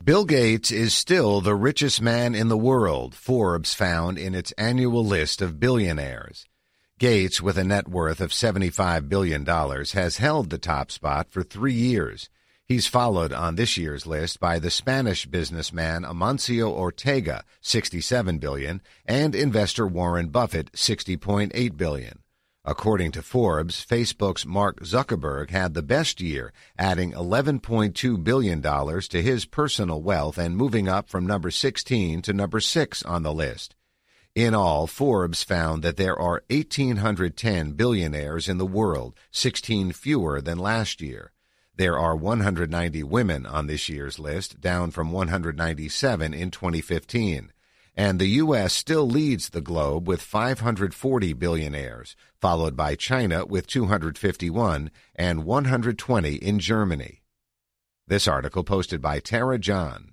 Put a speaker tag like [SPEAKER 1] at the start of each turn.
[SPEAKER 1] Bill Gates is still the richest man in the world, Forbes found in its annual list of billionaires. Gates, with a net worth of $75 billion, has held the top spot for 3 years. He's followed on this year's list by the Spanish businessman Amancio Ortega, $67 billion, and investor Warren Buffett, $60.8 billion. According to Forbes, Facebook's Mark Zuckerberg had the best year, adding $11.2 billion to his personal wealth and moving up from number 16 to number 6 on the list. In all, Forbes found that there are 1,810 billionaires in the world, 16 fewer than last year. There are 190 women on this year's list, down from 197 in 2015. And the U.S. still leads the globe with 540 billionaires, followed by China with 251 and 120 in Germany. This article posted by Tara John.